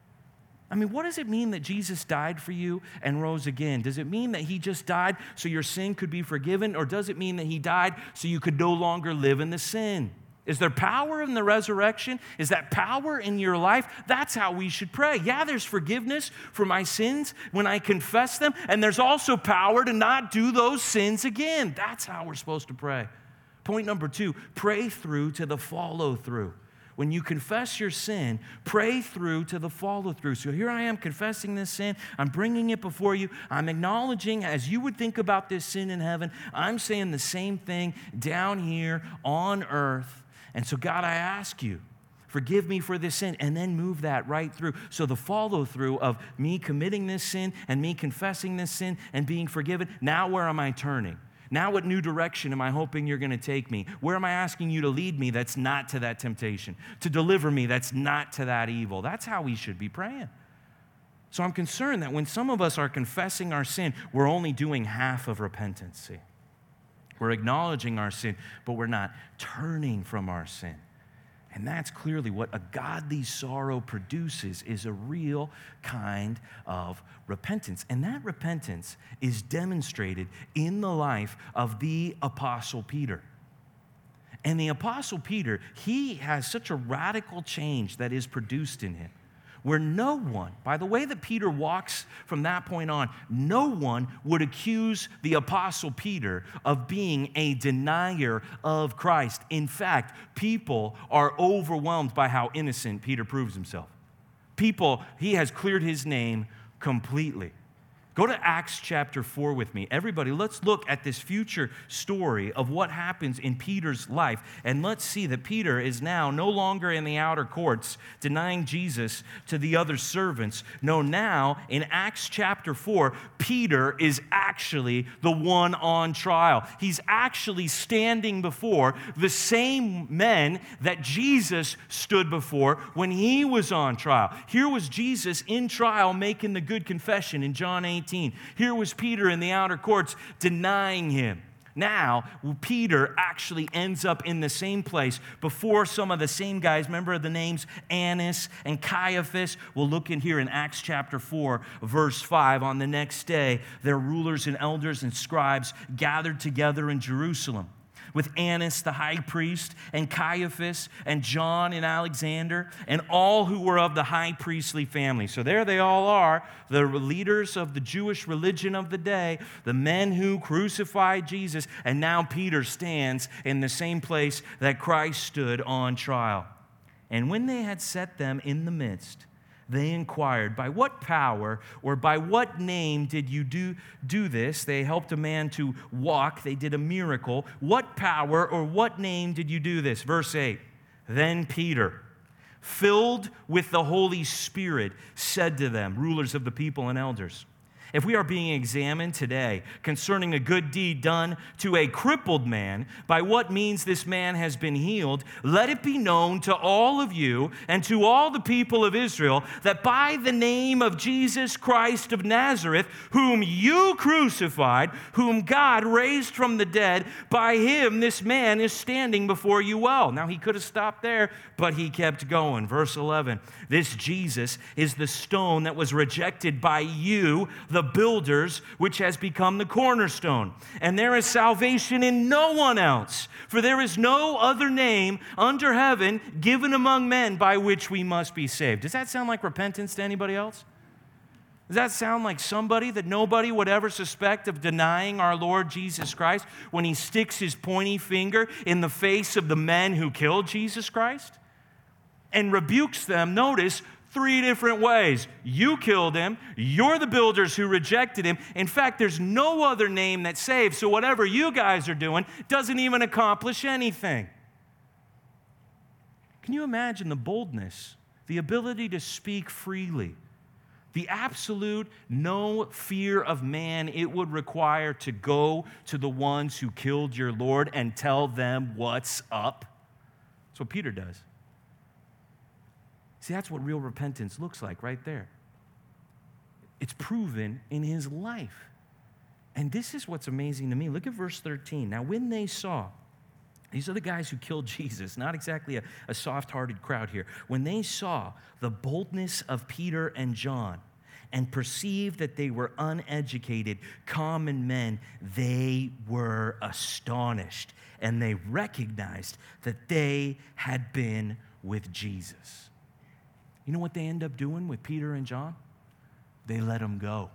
I mean, what does it mean that Jesus died for you and rose again? Does it mean that he just died so your sin could be forgiven? Or does it mean that he died so you could no longer live in the sin? Is there power in the resurrection? Is that power in your life? That's how we should pray. Yeah, there's forgiveness for my sins when I confess them, and there's also power to not do those sins again. That's how we're supposed to pray. Point number two, pray through to the follow through. When you confess your sin, pray through to the follow through. So here I am confessing this sin. I'm bringing it before you. I'm acknowledging, as you would think about this sin in heaven, I'm saying the same thing down here on earth. And so, God, I ask you, forgive me for this sin, and then move that right through. So the follow through of me committing this sin and me confessing this sin and being forgiven, now where am I turning? Now what new direction am I hoping you're going to take me? Where am I asking you to lead me that's not to that temptation? To deliver me that's not to that evil? That's how we should be praying. So I'm concerned that when some of us are confessing our sin, we're only doing half of repentance. See? We're acknowledging our sin, but we're not turning from our sin. And that's clearly what a godly sorrow produces, is a real kind of repentance. And that repentance is demonstrated in the life of the Apostle Peter. And the Apostle Peter, he has such a radical change that is produced in him, where no one, by the way that Peter walks from that point on, no one would accuse the Apostle Peter of being a denier of Christ. In fact, people are overwhelmed by how innocent Peter proves himself. People, he has cleared his name completely. Go to Acts chapter four with me. Everybody, let's look at this future story of what happens in Peter's life. And let's see that Peter is now no longer in the outer courts denying Jesus to the other servants. No, now in Acts chapter four, Peter is actually the one on trial. He's actually standing before the same men that Jesus stood before when he was on trial. Here was Jesus in trial making the good confession in John eight. Here was Peter in the outer courts denying him. Now, Peter actually ends up in the same place before some of the same guys. Remember the names Annas and Caiaphas? We'll look in here in Acts chapter four, verse five. On the next day, their rulers and elders and scribes gathered together in Jerusalem, with Annas the high priest, and Caiaphas, and John and Alexander, and all who were of the high priestly family. So there they all are, the leaders of the Jewish religion of the day, the men who crucified Jesus, and now Peter stands in the same place that Christ stood on trial. And when they had set them in the midst, they inquired, by what power or by what name did you do, do this? They helped a man to walk. They did a miracle. What power or what name did you do this? Verse eight, then Peter, filled with the Holy Spirit, said to them, rulers of the people and elders, if we are being examined today concerning a good deed done to a crippled man, by what means this man has been healed, let it be known to all of you and to all the people of Israel that by the name of Jesus Christ of Nazareth, whom you crucified, whom God raised from the dead, by him this man is standing before you well. Now he could have stopped there, but he kept going. Verse eleven, this Jesus is the stone that was rejected by you, the builders, which has become the cornerstone. And there is salvation in no one else, for there is no other name under heaven given among men by which we must be saved. Does that sound like repentance to anybody else? Does that sound like somebody that nobody would ever suspect of denying our Lord Jesus Christ when he sticks his pointy finger in the face of the men who killed Jesus Christ and rebukes them? Notice, three different ways. You killed him. You're the builders who rejected him. In fact, there's no other name that saves, so whatever you guys are doing doesn't even accomplish anything. Can you imagine the boldness, the ability to speak freely, the absolute no fear of man it would require to go to the ones who killed your Lord and tell them what's up? That's what Peter does. See, that's what real repentance looks like right there. It's proven in his life. And this is what's amazing to me. Look at verse thirteen. Now, when they saw, these are the guys who killed Jesus, not exactly a, a soft-hearted crowd here. When they saw the boldness of Peter and John and perceived that they were uneducated, common men, they were astonished. And they recognized that they had been with Jesus. You know what they end up doing with Peter and John? They let them go.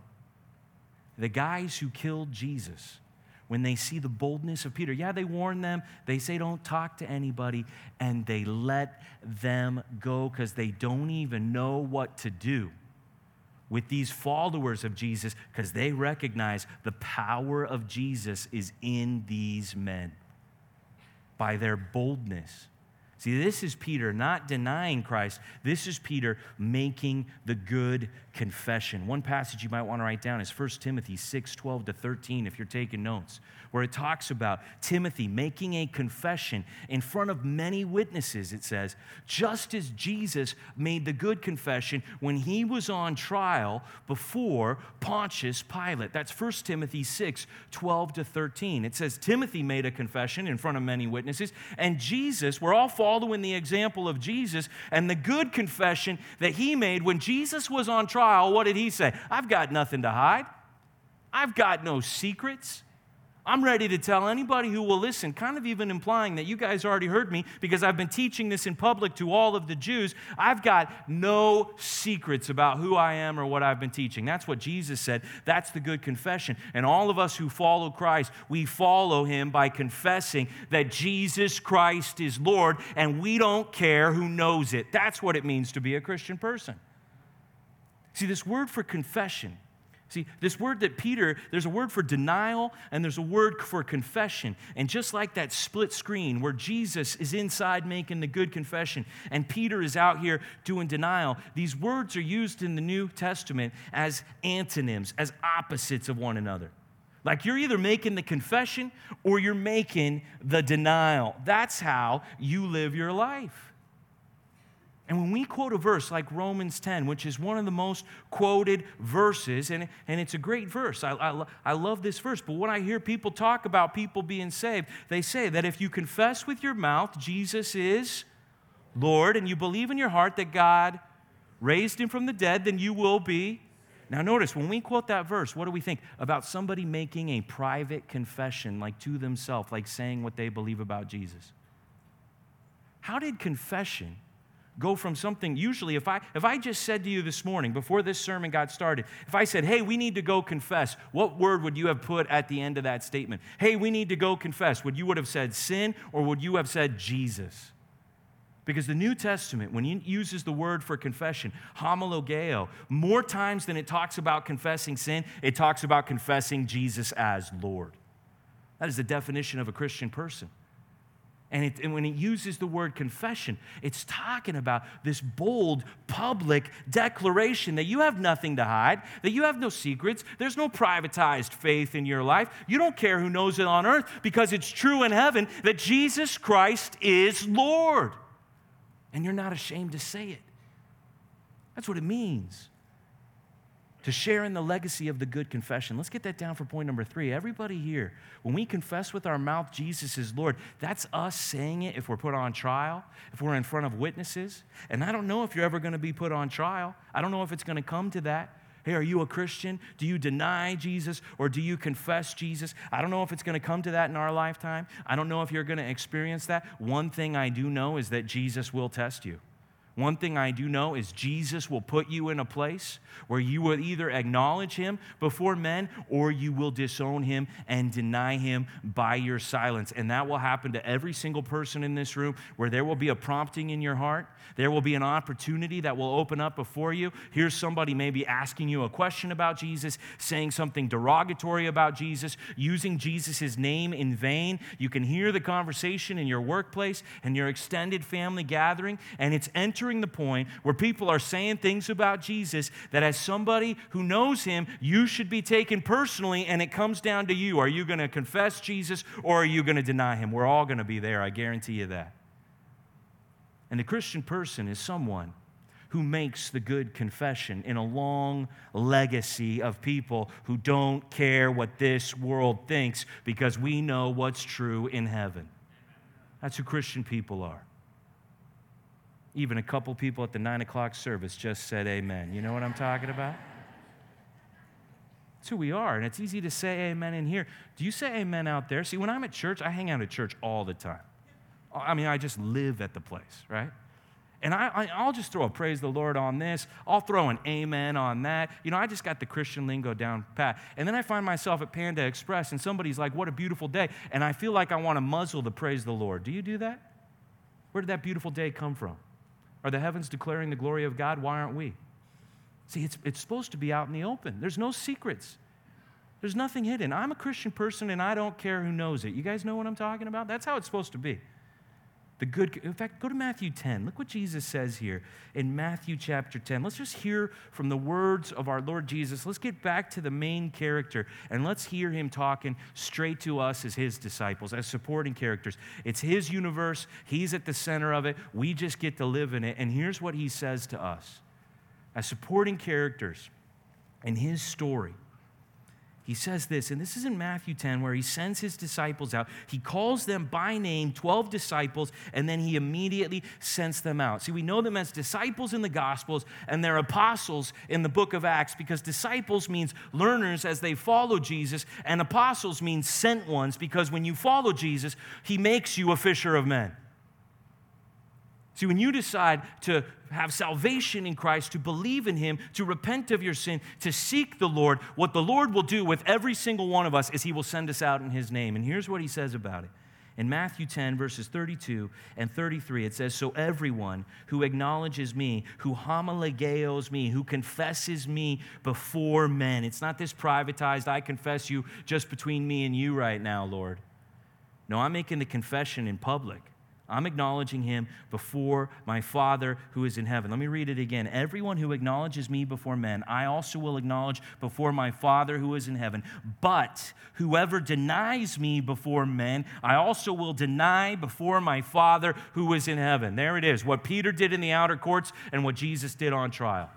The guys who killed Jesus, when they see the boldness of Peter, yeah, they warn them. They say, don't talk to anybody. And they let them go because they don't even know what to do with these followers of Jesus because they recognize the power of Jesus is in these men by their boldness. See, this is Peter not denying Christ. This is Peter making the good confession. One passage you might want to write down is First Timothy six, twelve to thirteen, if you're taking notes, where it talks about Timothy making a confession in front of many witnesses, it says, just as Jesus made the good confession when he was on trial before Pontius Pilate. That's First Timothy six, twelve to thirteen. It says Timothy made a confession in front of many witnesses, and Jesus, we're all following the example of Jesus and the good confession that he made when Jesus was on trial. What did he say? I've got nothing to hide. I've got no secrets. I'm ready to tell anybody who will listen, kind of even implying that you guys already heard me because I've been teaching this in public to all of the Jews. I've got no secrets about who I am or what I've been teaching. That's what Jesus said. That's the good confession. And all of us who follow Christ, we follow him by confessing that Jesus Christ is Lord, and we don't care who knows it. That's what it means to be a Christian person. See, this word for confession, See, this word that Peter, there's a word for denial and there's a word for confession. And just like that split screen where Jesus is inside making the good confession and Peter is out here doing denial, these words are used in the New Testament as antonyms, as opposites of one another. Like you're either making the confession or you're making the denial. That's how you live your life. And when we quote a verse like Romans ten, which is one of the most quoted verses, and, and it's a great verse. I, I, I love this verse. But when I hear people talk about people being saved, they say that if you confess with your mouth Jesus is Lord, and you believe in your heart that God raised him from the dead, then you will be. Now notice, when we quote that verse, what do we think? About somebody making a private confession, like to themselves, like saying what they believe about Jesus. How did confession go from something, usually if I if I just said to you this morning, before this sermon got started, if I said, hey, we need to go confess, what word would you have put at the end of that statement? Hey, we need to go confess. Would you would have said sin, or would you have said Jesus? Because the New Testament, when it uses the word for confession, homologeo, more times than it talks about confessing sin, it talks about confessing Jesus as Lord. That is the definition of a Christian person. And, it, and when it uses the word confession, it's talking about this bold public declaration that you have nothing to hide, that you have no secrets, there's no privatized faith in your life. You don't care who knows it on earth, because it's true in heaven that Jesus Christ is Lord. And you're not ashamed to say it. That's what it means to share in the legacy of the good confession. Let's get that down for point number three. Everybody here, when we confess with our mouth Jesus is Lord, that's us saying it if we're put on trial, if we're in front of witnesses. And I don't know if you're ever going to be put on trial. I don't know if it's going to come to that. Hey, are you a Christian? Do you deny Jesus, or do you confess Jesus? I don't know if it's going to come to that in our lifetime. I don't know if you're going to experience that. One thing I do know is that Jesus will test you. One thing I do know is Jesus will put you in a place where you will either acknowledge him before men, or you will disown him and deny him by your silence. And that will happen to every single person in this room, where there will be a prompting in your heart. There will be an opportunity that will open up before you. Here's somebody maybe asking you a question about Jesus, saying something derogatory about Jesus, using Jesus' name in vain. You can hear the conversation in your workplace and your extended family gathering, and it's entering the point where people are saying things about Jesus that, as somebody who knows him, you should be taken personally, and it comes down to you. Are you going to confess Jesus, or are you going to deny him? We're all going to be there, I guarantee you that. And the Christian person is someone who makes the good confession in a long legacy of people who don't care what this world thinks, because we know what's true in heaven. That's who Christian people are. Even a couple people at the nine o'clock service just said amen. You know what I'm talking about? That's who we are, and it's easy to say amen in here. Do you say amen out there? See, when I'm at church, I hang out at church all the time. I mean, I just live at the place, right? And I, I, I'll just throw a praise the Lord on this. I'll throw an amen on that. You know, I just got the Christian lingo down pat. And then I find myself at Panda Express, and somebody's like, what a beautiful day. And I feel like I want to muzzle the praise the Lord. Do you do that? Where did that beautiful day come from? Are the heavens declaring the glory of God? Why aren't we? See, it's, it's supposed to be out in the open. There's no secrets. There's nothing hidden. I'm a Christian person, and I don't care who knows it. You guys know what I'm talking about? That's how it's supposed to be. The good, in fact, go to Matthew ten. Look what Jesus says here in Matthew chapter ten. Let's just hear from the words of our Lord Jesus. Let's get back to the main character, and let's hear him talking straight to us as his disciples, as supporting characters. It's his universe. He's at the center of it. We just get to live in it. And here's what he says to us as supporting characters in his story. He says this, and this is in Matthew ten, where he sends his disciples out. He calls them by name, twelve disciples, and then he immediately sends them out. See, we know them as disciples in the Gospels, and they're apostles in the book of Acts, because disciples means learners as they follow Jesus, and apostles means sent ones, because when you follow Jesus, he makes you a fisher of men. See, when you decide to have salvation in Christ, to believe in him, to repent of your sin, to seek the Lord, what the Lord will do with every single one of us is he will send us out in his name. And here's what he says about it. In Matthew ten, verses thirty-two and thirty-three, it says, so everyone who acknowledges me, who homologeos me, who confesses me before men. It's not this privatized, I confess you just between me and you right now, Lord. No, I'm making the confession in public. I'm acknowledging him before my Father who is in heaven. Let me read it again. Everyone who acknowledges me before men, I also will acknowledge before my Father who is in heaven. But whoever denies me before men, I also will deny before my Father who is in heaven. There it is, what Peter did in the outer courts and what Jesus did on trial.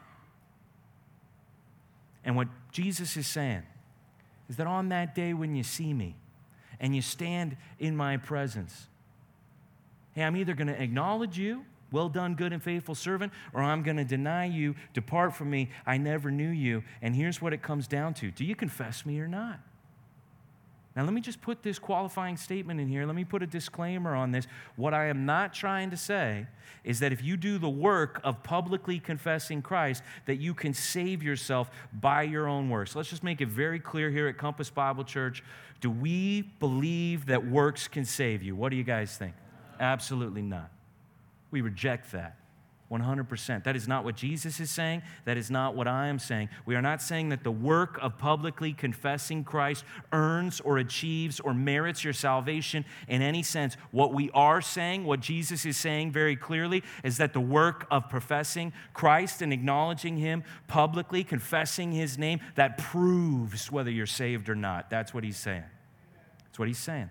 And what Jesus is saying is that on that day when you see me and you stand in my presence, hey, I'm either going to acknowledge you, well done, good and faithful servant, or I'm going to deny you, depart from me, I never knew you. And here's what it comes down to. Do you confess me or not? Now, let me just put this qualifying statement in here. Let me put a disclaimer on this. What I am not trying to say is that if you do the work of publicly confessing Christ, that you can save yourself by your own works. Let's just make it very clear here at Compass Bible Church. Do we believe that works can save you? What do you guys think? Absolutely not. We reject that one hundred percent. That is not what Jesus is saying. That is not what I am saying. We are not saying that the work of publicly confessing Christ earns or achieves or merits your salvation in any sense. What we are saying, what Jesus is saying very clearly, is that the work of professing Christ and acknowledging him publicly, confessing his name, that proves whether you're saved or not. That's what he's saying. That's what he's saying.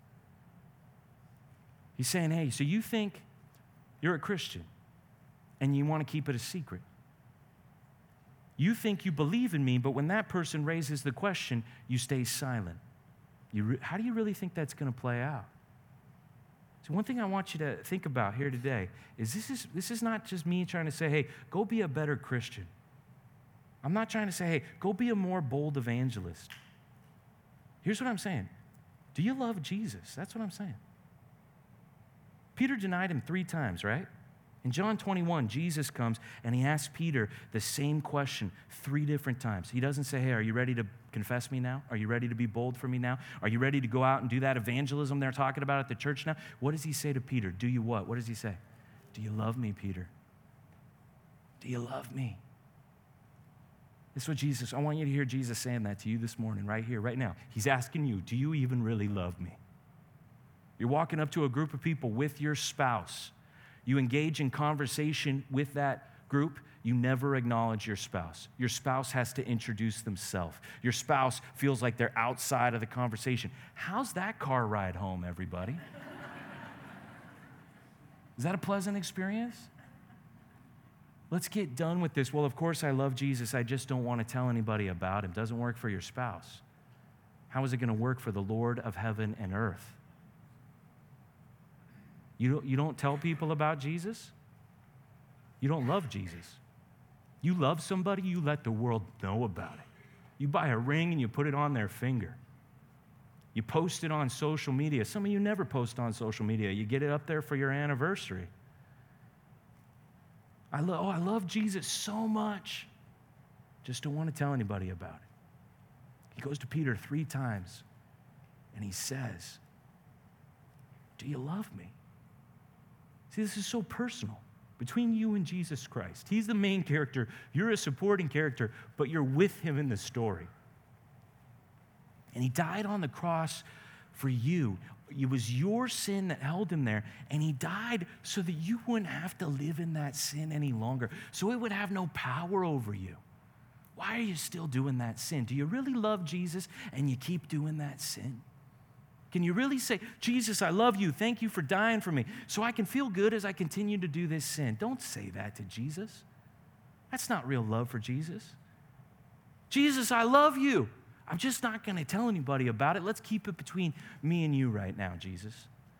He's saying, hey, so you think you're a Christian and you want to keep it a secret. You think you believe in me, but when that person raises the question, you stay silent. You re- how do you really think that's going to play out? So one thing I want you to think about here today is this is this is not just me trying to say, hey, go be a better Christian. I'm not trying to say, hey, go be a more bold evangelist. Here's what I'm saying. Do you love Jesus? That's what I'm saying. Peter denied him three times, right? In John twenty-one, Jesus comes and he asks Peter the same question three different times. He doesn't say, hey, are you ready to confess me now? Are you ready to be bold for me now? Are you ready to go out and do that evangelism they're talking about at the church now? What does he say to Peter? Do you what? What does he say? Do you love me, Peter? Do you love me? This is what Jesus, I want you to hear Jesus saying that to you this morning, right here, right now. He's asking you, do you even really love me? You're walking up to a group of people with your spouse. You engage in conversation with that group. You never acknowledge your spouse. Your spouse has to introduce themselves. Your spouse feels like they're outside of the conversation. How's that car ride home, everybody? Is that a pleasant experience? Let's get done with this. Well, of course I love Jesus. I just don't want to tell anybody about him. Doesn't work for your spouse. How is it going to work for the Lord of heaven and earth? You don't, you don't tell people about Jesus? You don't love Jesus. You love somebody, you let the world know about it. You buy a ring and you put it on their finger. You post it on social media. Some of you never post on social media. You get it up there for your anniversary. I lo- oh, I love Jesus so much. Just don't want to tell anybody about it. He goes to Peter three times and he says, do you love me? See, this is so personal between you and Jesus Christ. He's the main character. You're a supporting character, but you're with him in the story. And he died on the cross for you. It was your sin that held him there, and he died so that you wouldn't have to live in that sin any longer, so it would have no power over you. Why are you still doing that sin? Do you really love Jesus and you keep doing that sin? Can you really say, Jesus, I love you. Thank you for dying for me so I can feel good as I continue to do this sin? Don't say that to Jesus. That's not real love for Jesus. Jesus, I love you. I'm just not going to tell anybody about it. Let's keep it between me and you right now, Jesus.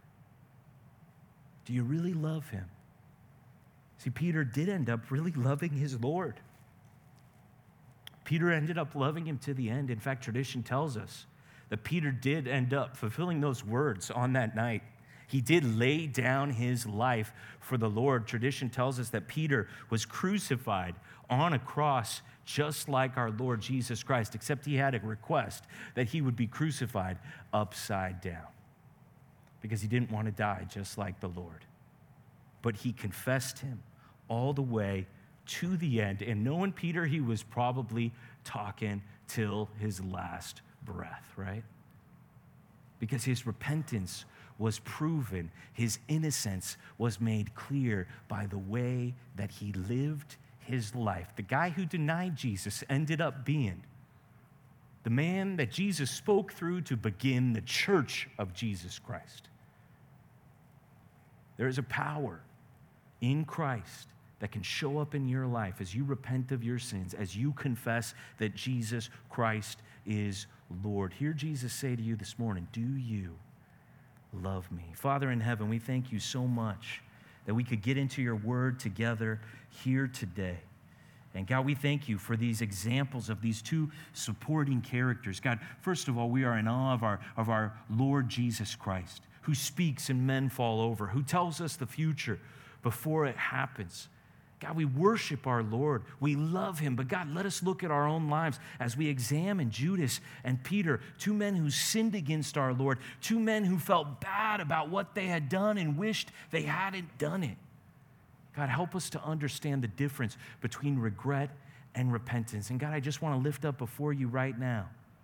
Do you really love him? See, Peter did end up really loving his Lord. Peter ended up loving him to the end. In fact, tradition tells us that Peter did end up fulfilling those words on that night. He did lay down his life for the Lord. Tradition tells us that Peter was crucified on a cross just like our Lord Jesus Christ, except he had a request that he would be crucified upside down because he didn't want to die just like the Lord. But he confessed him all the way to the end. And knowing Peter, he was probably talking till his last breath, right? Because his repentance was proven. His innocence was made clear by the way that he lived his life. The guy who denied Jesus ended up being the man that Jesus spoke through to begin the church of Jesus Christ. There is a power in Christ that can show up in your life as you repent of your sins, as you confess that Jesus Christ is Lord. Hear Jesus say to you this morning, do you love me? Father in heaven, we thank you so much that we could get into your word together here today. And God, we thank you for these examples of these two supporting characters. God, first of all, we are in awe of our, of our Lord Jesus Christ, who speaks and men fall over, who tells us the future before it happens. God, we worship our Lord. We love him. But God, let us look at our own lives as we examine Judas and Peter, two men who sinned against our Lord, two men who felt bad about what they had done and wished they hadn't done it. God, help us to understand the difference between regret and repentance. And God, I just want to lift up before you right now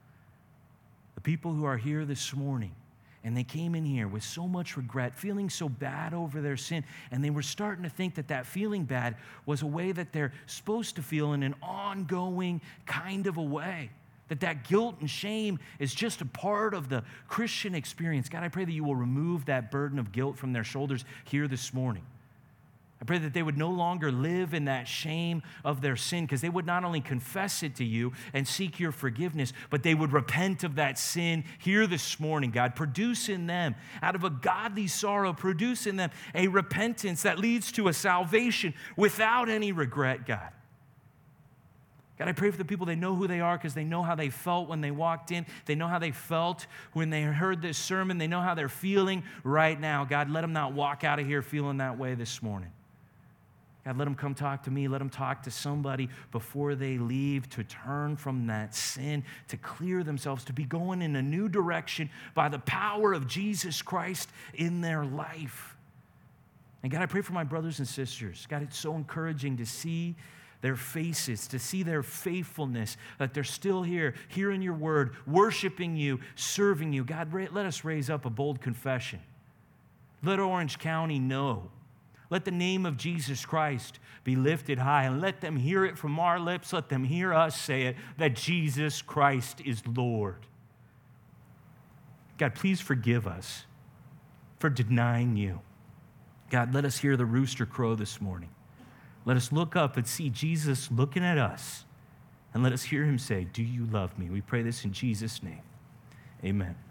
the people who are here this morning, and they came in here with so much regret, feeling so bad over their sin, and they were starting to think that that feeling bad was a way that they're supposed to feel in an ongoing kind of a way, that that guilt and shame is just a part of the Christian experience. God, I pray that you will remove that burden of guilt from their shoulders here this morning. I pray that they would no longer live in that shame of their sin, because they would not only confess it to you and seek your forgiveness, but they would repent of that sin here this morning, God. Produce in them, out of a godly sorrow, produce in them a repentance that leads to a salvation without any regret, God. God, I pray for the people, they know who they are because they know how they felt when they walked in. They know how they felt when they heard this sermon. They know how they're feeling right now. God, let them not walk out of here feeling that way this morning. God, let them come talk to me. Let them talk to somebody before they leave to turn from that sin, to clear themselves, to be going in a new direction by the power of Jesus Christ in their life. And God, I pray for my brothers and sisters. God, it's so encouraging to see their faces, to see their faithfulness, that they're still here, hearing your word, worshiping you, serving you. God, let us raise up a bold confession. Let Orange County know. Let the name of Jesus Christ be lifted high, and let them hear it from our lips. Let them hear us say it, that Jesus Christ is Lord. God, please forgive us for denying you. God, let us hear the rooster crow this morning. Let us look up and see Jesus looking at us, and let us hear him say, do you love me? We pray this in Jesus' name. Amen.